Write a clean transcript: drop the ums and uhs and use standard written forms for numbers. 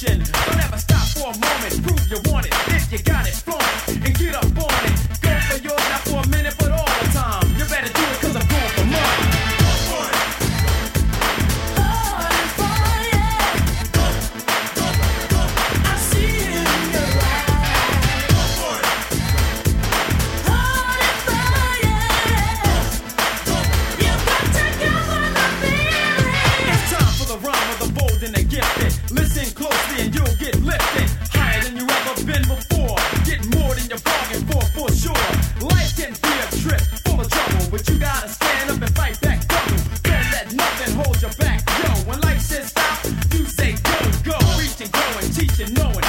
motion. Don't ever stop for a moment. Prove you want it. If you got it, flaunt it and get up on it. Go for yours, not for a minute, but all the time. You better do it 'cause I'm going for mine. Listen closely and you'll get lifted higher than you ever been before. Get more than you bargained for sure. Life can be a trip full of trouble, but you gotta stand up and fight back double. Don't let nothing hold you back, yo. When life says stop, you say go, go. Reach and go and teach and know it.